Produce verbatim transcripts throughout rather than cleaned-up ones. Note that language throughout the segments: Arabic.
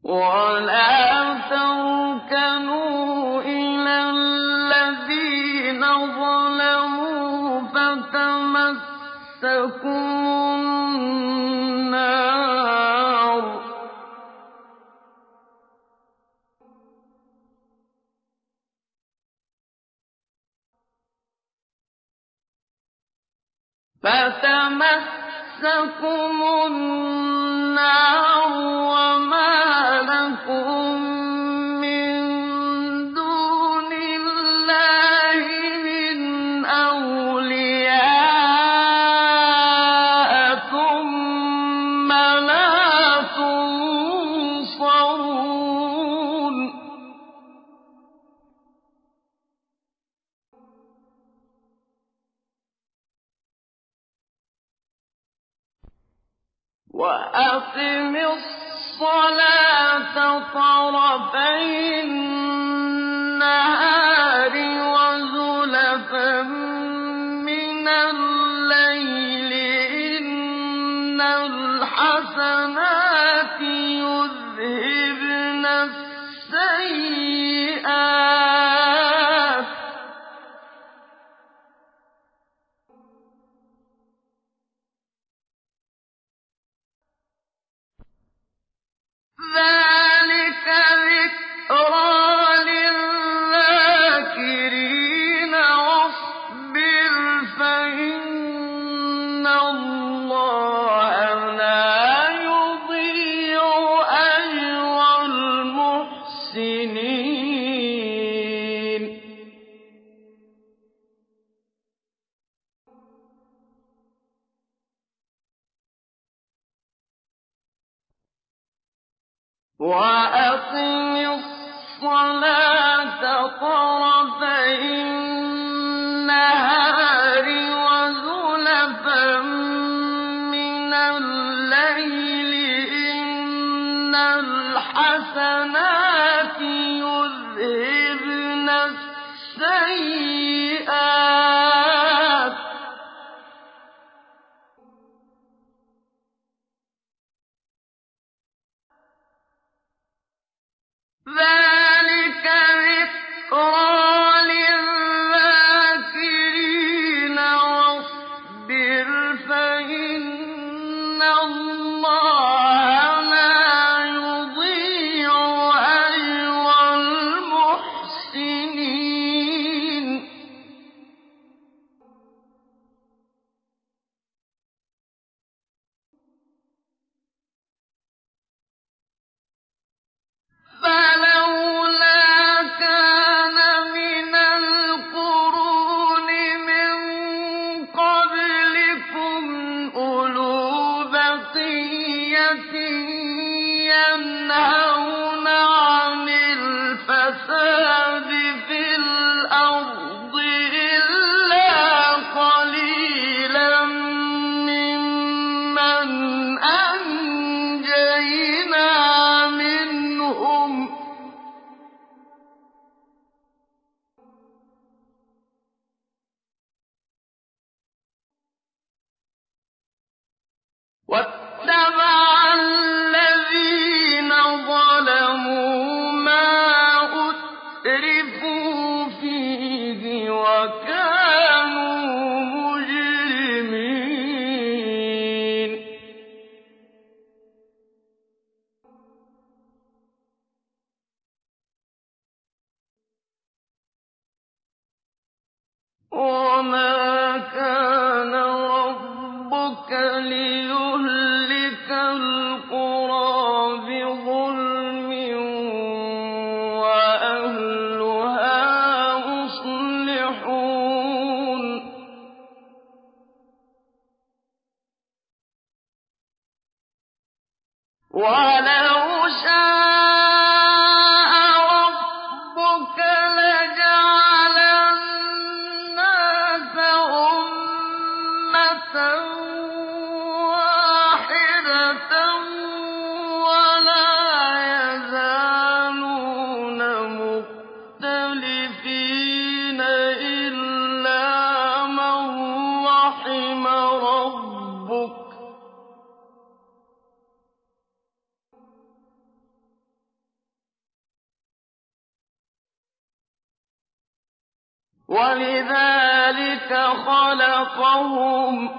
وَلَا تَرْكَنُوا إِلَى الَّذِينَ ظَلَمُوا فَتَمَسَّكُمُ النَّارُ فَتَمَسَّكُمُ النَّارُ وَمَا لَكُم مِّن دُونِ اللَّهِ مِنْ أَوْلِيَاءَ ثُمَّ لَا تُنصَرُونَ وَأَقِمِ الصَّلَاةَ طَرَفَيِ النَّهَارِ وَزُلَفًا مِّنَ اللَّيْلِ ۚ إِنَّ الْحَسَنَاتِ يُذْهِبْنَ السَّيِّئَاتِ ۚ ذَٰلِكَ ذِكْرَىٰ لِلذَّاكِرِينَ ۖ وَاصْبِرْ فَإِنَّ اللَّهَ لَا يُضِيعُ أَجْرَ الْمُحْسِنِينَ وَأَقِمِ الصَّلَاةَ طَرَفَيِ النَّهَارِ وَزُلَفًا مِّنَ اللَّيْلِ ۚ إِنَّ الْحَسَنَاتِ يُذْهِبْنَ السَّيِّئَاتِ ۚ ذَٰلِكَ ذِكْرَىٰ لِلذَّاكِرِينَ ۖ وَاصْبِرْ فَإِنَّ اللَّهَ لَا يُضِيعُ أَجْرَ الْمُحْسِنِينَ فَلَوْلَا كَانَ مِنَ الْقُرُونِ مِن قَبْلِكُمْ أُولُو بَقِيَّةٍ يَنْهَوْنَ عَنِ الْفَسَادِ فِي الْأَرْضِ إِلَّا قَلِيلًا مِّمَّنْ أَنجَيْنَا مِنْهُمْ ۗ وَاتَّبَعَ الَّذِينَ ظَلَمُوا مَا أُتْرِفُوا فِيهِ وَكَانُوا مُجْرِمِينَ وَمَا كَانَ رَبُّكَ لِيُهْلِكَ الْقُرَىٰ بِظُلْمٍ وَأَهْلُهَا مُصْلِحُونَ وَلَوْ شَاءَ رَبُّكَ لَجَعَلَ النَّاسَ أُمَّةً وَاحِدَةً وَلَا يَزَالُونَ مُخْتَلِفِينَ إِلَّا مَن رَّحِمَ رَبُّكَ وَلِذَٰلِكَ خَلَقَهُمْ ۖ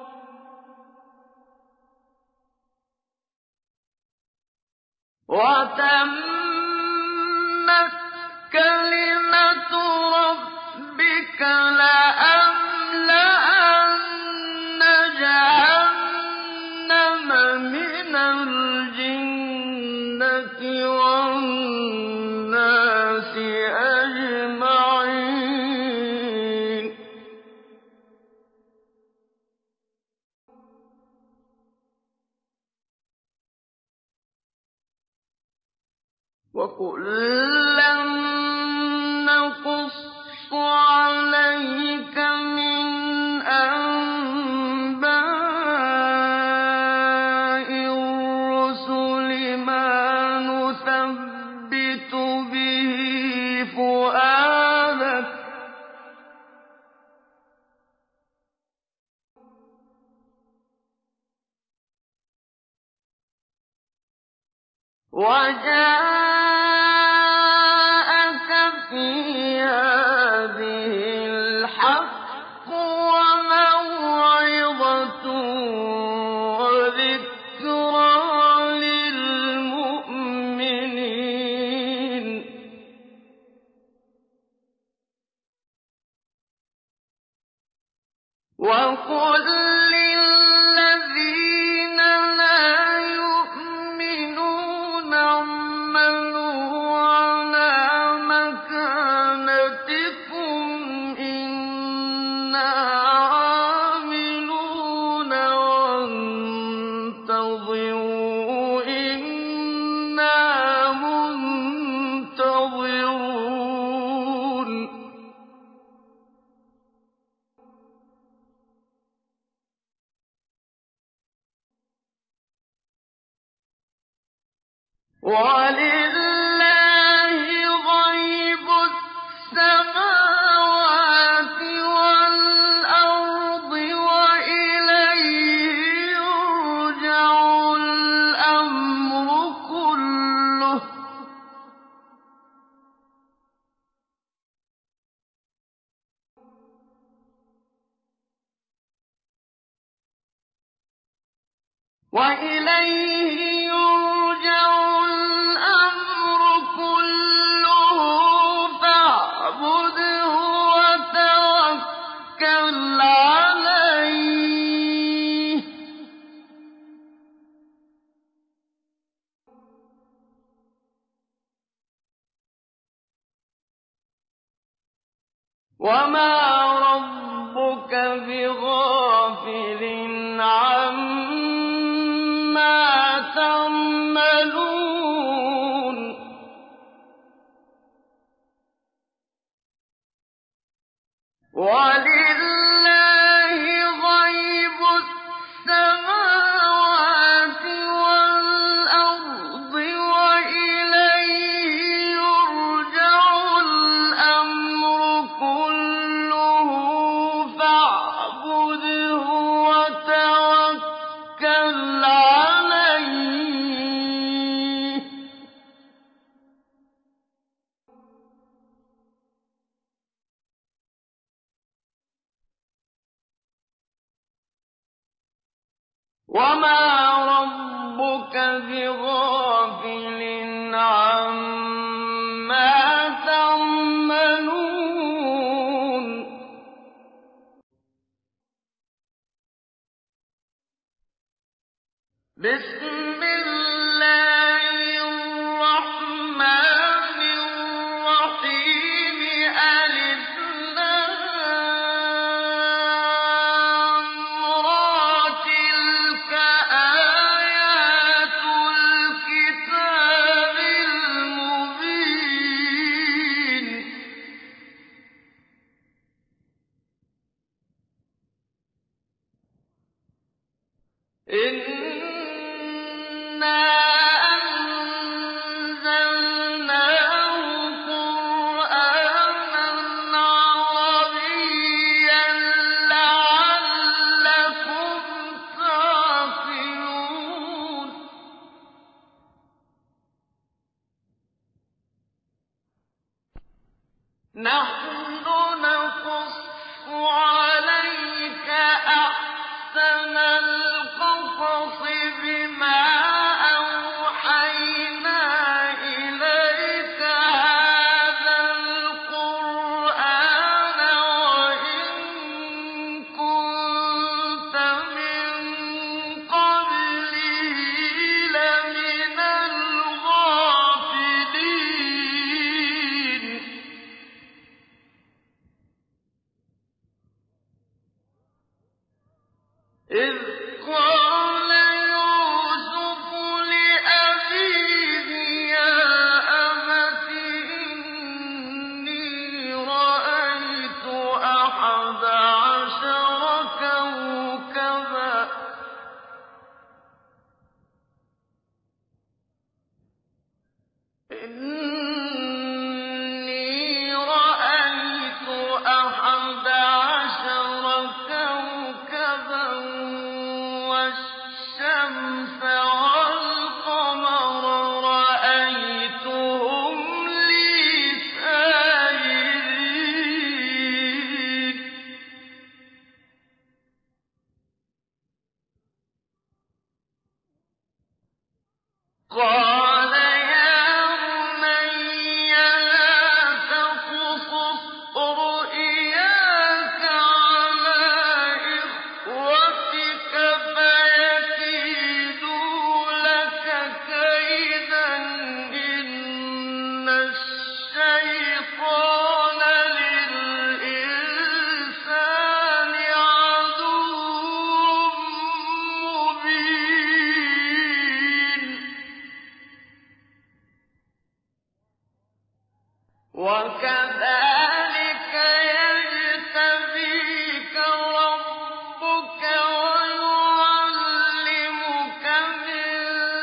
وَتَمَّتْ كَلِمَةُ رَبِّكَ لَأَمْلَأَنَّ جَهَنَّمَ مِنَ الْجِنَّةِ وَالنَّاسِ أَجْمَعِينَ وَكُلًّا نَّقُصُّ عَلَيْكَ مِنْ أَنبَاءِ الرُّسُلِ مَا نُثَبِّتُ بِهِ فُؤَادَكَ ۖ وَجَاءَكَ فِي هَٰذِهِ الْحَقُّ وَمَوْعِظَةٌ وَذِكْرَىٰ لِلْمُؤْمِنِينَ وَقُل لِّلَّذِينَ لَا يُؤْمِنُونَ اعْمَلُوا عَلَىٰ مَكَانَتِكُمْ إِنَّا عَامِلُونَ وَانتَظِرُوا إِنَّا مُنتَظِرُونَ وَلِلَّهِ غَيْبُ السَّمَاوَاتِ وَالْأَرْضِ وَإِلَيْهِ يُرْجَعُ الْأَمْرُ كُلُّهُ ۚ وَإِلَيْهِ يُرْجَعُ الْأَمْرُ كُلُّهُ فَاعْبُدْهُ وَتَوَكَّلْ عَلَيْهِ ۚ وَمَا رَبُّكَ بِغَافِلٍ عَمَّا تَعْمَلُونَ وَلِلَّهِ غَيْبُ السَّمَاوَاتِ وَالْأَرْضِ وَإِلَيْهِ يُرْجَعُ الْأَمْرُ كُلُّهُ فَاعْبُدْهُ وَتَوَكَّلْ عَلَيْهِ ۚ وَمَا رَبُّكَ بِغَافِلٍ عَمَّا تَعْمَلُونَ بِسْمِ اللَّهِ الرَّحْمَٰنِ الرَّحِيمِ أَلِفْ لَامْ رَا تِلْكَ آيَاتُ الْكِتَابِ الْمُبِينِ إِنَّا أَنزَلْنَاهُ قُرْآنًا عَرَبِيًّا لَّعَلَّكُمْ تَعْقِلُونَ نَحْنُ قال يوسف لأبيه يا أبت إني رأيت أحد عشر كوكبا إني رأيت أحد عشر كوكبا والشمس والقمر رأيتهم لي ساجدين قال يا بني لا تقصص رؤياك على إخوتك فيكيدوا لك كيدا إن الشيطان للإنسان عدو مبين وكذلك يجتبيك ربك ويعلمك من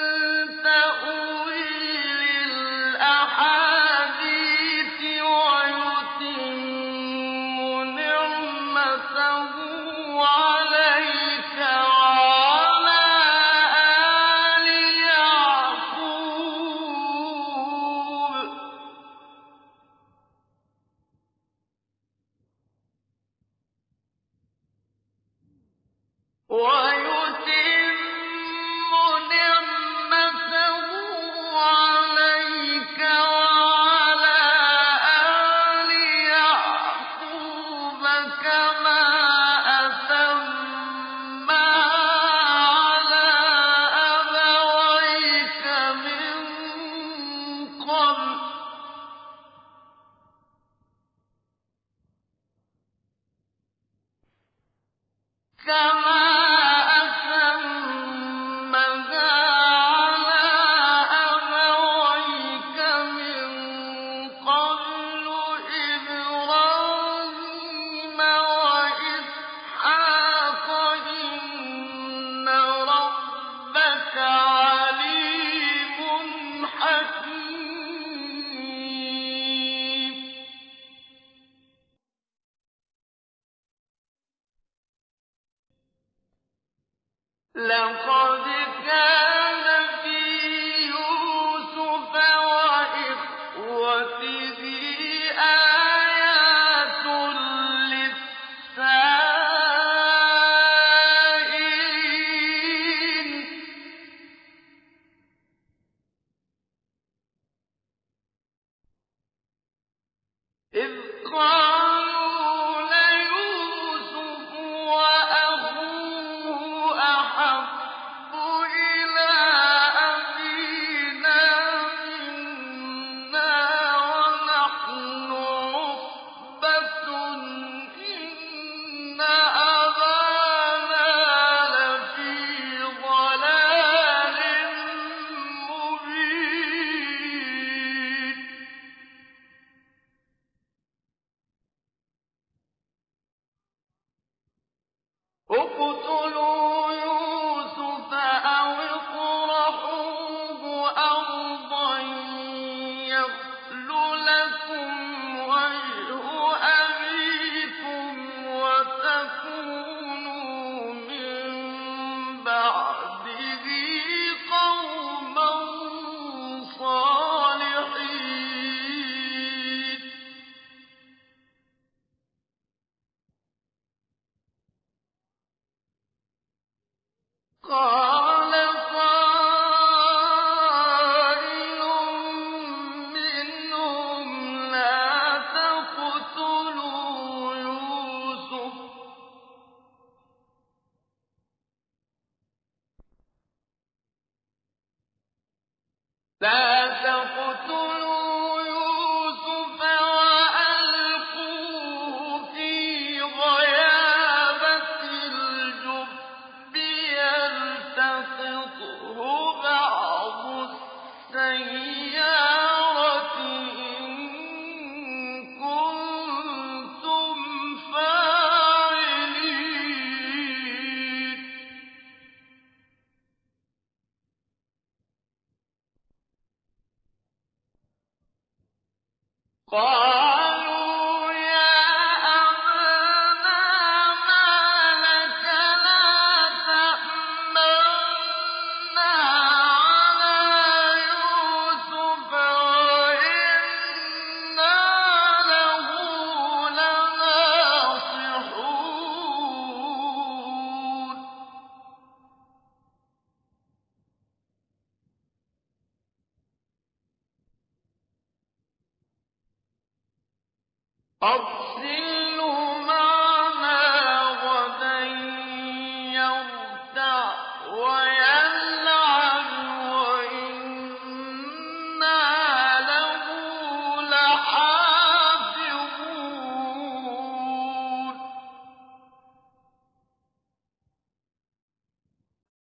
تأويل الأحاديث ويتم نعمته عليك وعلى آل يعقوب ويتم نعمته عليك وعلى آل يعقوب كما أتمها على أبويك من قبل كما أتمها على أبويك من قبل إبراهيم وإسحاق إن ربك عليم حكيم لقد كان في يوسف وإخوته آيات للسائلين إذ قالوا ليوسف وأخوه أحب إلى أبينا منا ونحن عصبة إن أبانا لفي ضلال مبين اقتلوا يوسف أو اطرحوه أرضا يخل لكم وجه أبيكم وتكونوا من بعده قوما صالحين قال قائل منهم لا تقتلوا يوسف لا تقتلوا يوسف وألقوه في غيابة الجب قَالُوا يَا أَبَانَا مَا لَكَ لَا تَأْمَنَّا عَلَىٰ يُوسُفَ وَإِنَّا لَهُ لَنَاصِحُونَ أَرْسِلْهُ